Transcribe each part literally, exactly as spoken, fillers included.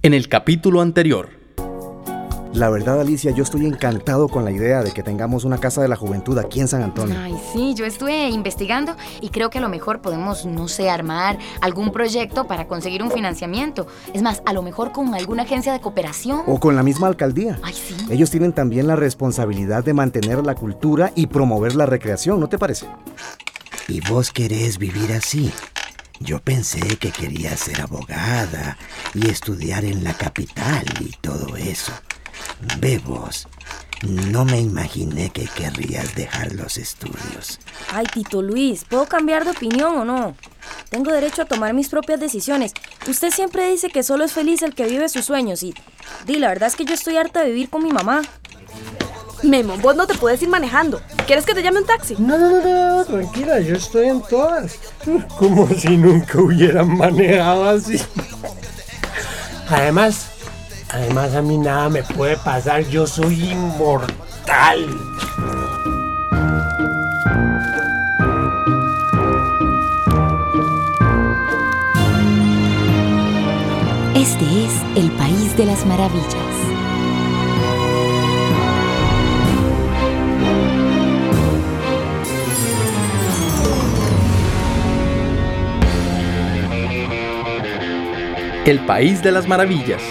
En el capítulo anterior. La verdad, Alicia, yo estoy encantado con la idea de que tengamos una casa de la juventud aquí en San Antonio. Ay, sí, yo estuve investigando y creo que a lo mejor podemos, no sé, armar algún proyecto para conseguir un financiamiento. Es más, a lo mejor con alguna agencia de cooperación. O con la misma alcaldía. Ay, sí. Ellos tienen también la responsabilidad de mantener la cultura y promover la recreación, ¿no te parece? ¿Y vos querés vivir así? Yo pensé que querías ser abogada y estudiar en la capital y todo eso. Ve vos, no me imaginé que querrías dejar los estudios. Ay, Tito Luis, ¿puedo cambiar de opinión o no? Tengo derecho a tomar mis propias decisiones. Usted siempre dice que solo es feliz el que vive sus sueños y... Di, la verdad es que yo estoy harta de vivir con mi mamá. Memo, vos no te puedes ir manejando. ¿Quieres que te llame un taxi? No, no, no, no, tranquila, yo estoy en todas. Como si nunca hubieran manejado así. Además, además a mí nada me puede pasar, yo soy inmortal. Este es el País de las Maravillas. El País de las Maravillas.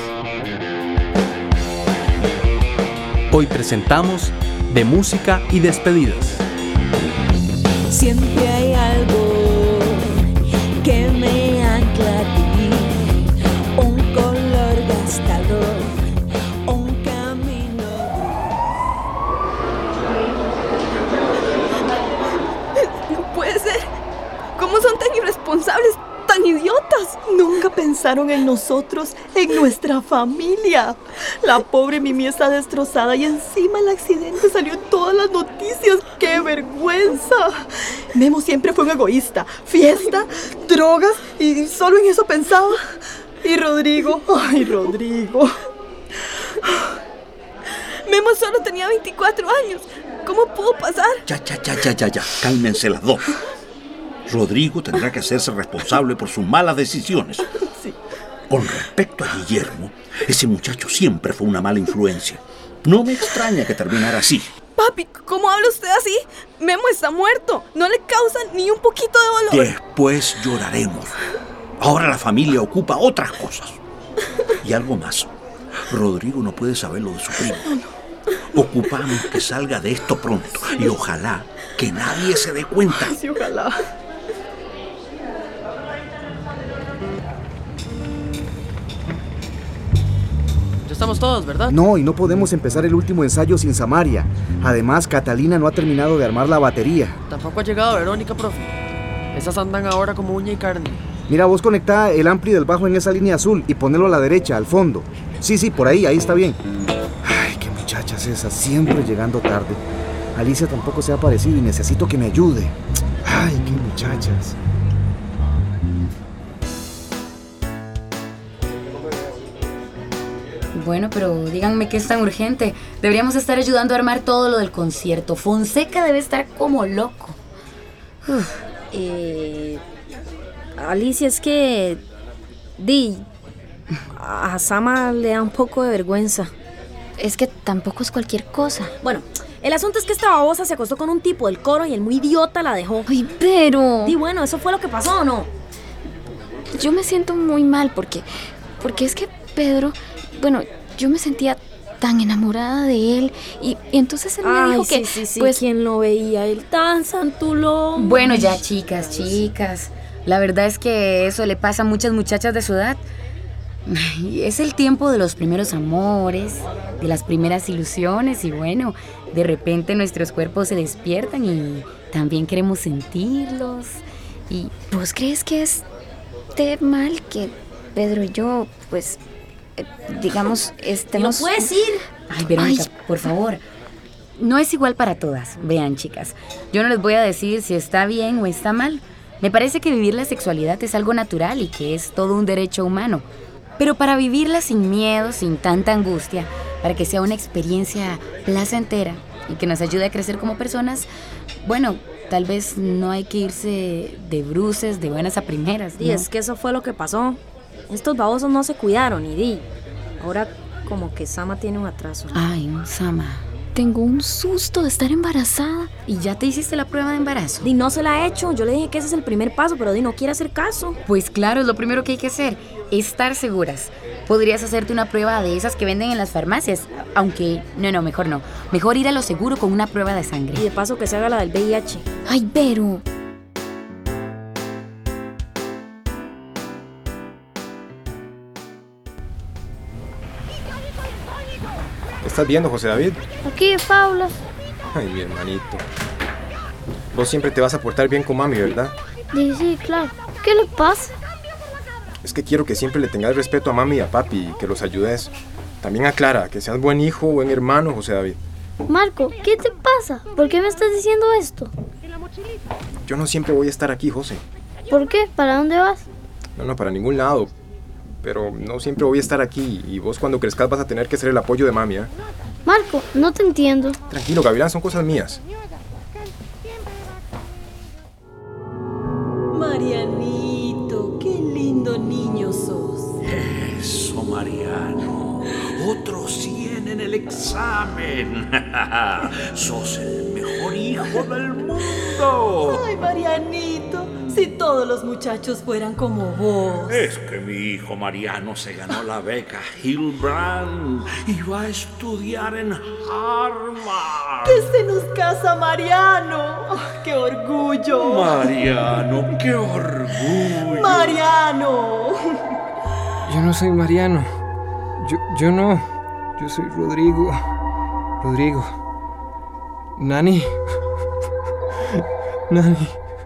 Hoy presentamos de música y despedidas. Siempre hay algo que me ancla a ti, un color gastador, un camino. No puede ser. ¿Cómo son tan irresponsables? ¡Tan idiotas! Nunca pensaron en nosotros, en nuestra familia. La pobre Mimi está destrozada y encima el accidente salió en todas las noticias. ¡Qué vergüenza! Memo siempre fue un egoísta. Fiesta, drogas y solo en eso pensaba. Y Rodrigo, ay Rodrigo. Memo solo tenía veinticuatro años. ¿Cómo pudo pasar? Ya, ya, ya, ya, ya, ya. Cálmense las dos. Rodrigo tendrá que hacerse responsable por sus malas decisiones. Sí. Con respecto a Guillermo, ese muchacho siempre fue una mala influencia. No me extraña que terminara así. Papi, ¿cómo habla usted así? Memo está muerto. No le causa ni un poquito de dolor. Después lloraremos. Ahora la familia ocupa otras cosas. Y algo más. Rodrigo no puede saber lo de su primo. Ocupamos que salga de esto pronto. Y ojalá que nadie se dé cuenta. Sí, ojalá. Estamos todos, ¿verdad? No, y no podemos empezar el último ensayo sin Samaria. Además, Catalina no ha terminado de armar la batería. Tampoco ha llegado Verónica, profe. Esas andan ahora como uña y carne. Mira, vos conectá el ampli del bajo en esa línea azul y ponelo a la derecha, al fondo. Sí, sí, por ahí, ahí está bien. Ay, qué muchachas esas, siempre llegando tarde. Alicia tampoco se ha aparecido y necesito que me ayude. Ay, qué muchachas. Bueno, pero díganme qué es tan urgente. Deberíamos estar ayudando a armar todo lo del concierto. Fonseca debe estar como loco. Uf, eh, Alicia, es que... Di, a Sama le da un poco de vergüenza. Es que tampoco es cualquier cosa. Bueno, el asunto es que esta babosa se acostó con un tipo del coro y el muy idiota la dejó. Ay, pero... Di, bueno, ¿eso fue lo que pasó o no? Yo me siento muy mal porque... Porque es que Pedro... Bueno, yo me sentía tan enamorada de él y, y entonces él Ay, me dijo sí, que... sí, sí, pues, ¿quién lo veía? Él tan santulón. Bueno, ya, chicas, chicas. La verdad es que eso le pasa a muchas muchachas de su edad. Es el tiempo de los primeros amores, de las primeras ilusiones y bueno, de repente nuestros cuerpos se despiertan y también queremos sentirlos. ¿Y vos crees que esté mal que Pedro y yo, pues... digamos, estemos... ¿No puedes ir? Ay, Verónica, Ay. por favor. No es igual para todas. Vean, chicas, yo no les voy a decir si está bien o está mal. Me parece que vivir la sexualidad es algo natural y que es todo un derecho humano. Pero para vivirla sin miedo, sin tanta angustia, para que sea una experiencia placentera y que nos ayude a crecer como personas, bueno, tal vez no hay que irse de bruces, de buenas a primeras, ¿no? Y es que eso fue lo que pasó. Estos babosos no se cuidaron y di. Ahora como que Sama tiene un atraso. Ay, Sama. Tengo un susto de estar embarazada. ¿Y ya te hiciste la prueba de embarazo? Di, no se la ha hecho. Yo le dije que ese es el primer paso, pero Di no quiere hacer caso. Pues claro, es lo primero que hay que hacer. Estar seguras. Podrías hacerte una prueba de esas que venden en las farmacias. Aunque, no, no, mejor no. Mejor ir a lo seguro con una prueba de sangre. Y de paso que se haga la del V I H. Ay, Vero. ¿Qué estás viendo, José David? Aquí, Paula. Ay, mi hermanito. Vos siempre te vas a portar bien con mami, ¿verdad? Sí, sí, claro. ¿Qué le pasa? Es que quiero que siempre le tengas respeto a mami y a papi y que los ayudes. También a Clara, que seas buen hijo, buen hermano, José David. Marco, ¿qué te pasa? ¿Por qué me estás diciendo esto? Yo no siempre voy a estar aquí, José. ¿Por qué? ¿Para dónde vas? No, no, para ningún lado. Pero no siempre voy a estar aquí y vos cuando crezcas vas a tener que ser el apoyo de mami, ¿eh? Marco, no te entiendo. Tranquilo, Gavilán, son cosas mías. Marianito, qué lindo niño sos. Eso, Mariano. Otro cien en el examen. Sos el mejor hijo del mundo. Ay, Marianito, si todos los muchachos fueran como vos. Es que mi hijo Mariano se ganó la beca Hillbrand y va a estudiar en Harvard. ¡Que se nos casa Mariano! Oh, ¡qué orgullo! Mariano, qué orgullo. ¡Mariano! Yo no soy Mariano. Yo, yo no. Yo soy Rodrigo. Rodrigo. Nani. Nani.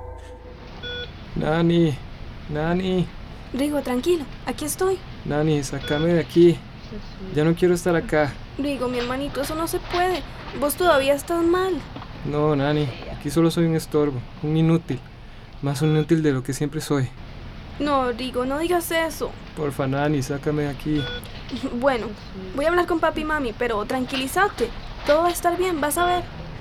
Nani. Nani. Rigo, tranquilo, aquí estoy. Nani, sácame de aquí. Ya no quiero estar acá. Rigo, mi hermanito, eso no se puede. Vos todavía estás mal. No, Nani. Aquí solo soy un estorbo. Un inútil. Más un inútil de lo que siempre soy. No, Rigo, no digas eso. Porfa, Nani, sácame de aquí. Bueno, voy a hablar con papi y mami, pero tranquilízate. Todo va a estar bien, vas a ver.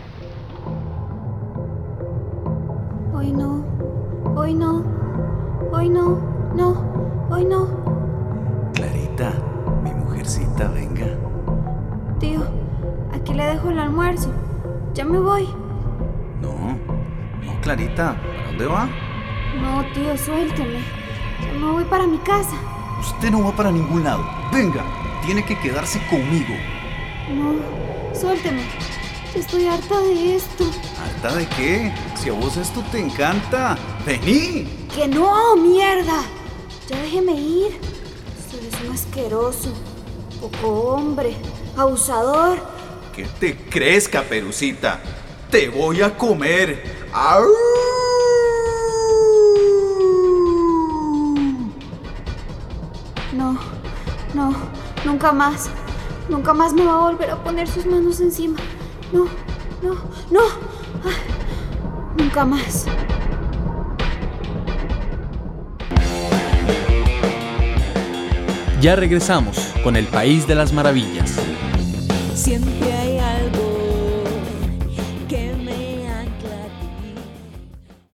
Hoy no, hoy no, hoy no, no, hoy no. Clarita, mi mujercita, venga. Tío, aquí le dejo el almuerzo. Ya me voy. No, no, Clarita, ¿para dónde va? No, tío, suélteme. Ya me voy para mi casa. Usted no va para ningún lado. Venga, tiene que quedarse conmigo. No, suélteme. Estoy harta de esto. ¿Harta de qué? Si a vos esto te encanta. ¡Vení! ¡Que no, mierda! Ya déjeme ir. Usted es un asqueroso, poco hombre, abusador. ¿Qué te crees, Caperucita? ¡Te voy a comer! ¡Au! No, no, nunca más. Nunca más me va a volver a poner sus manos encima. No, no, no. Ah, nunca más. Ya regresamos con El País de las Maravillas. Siempre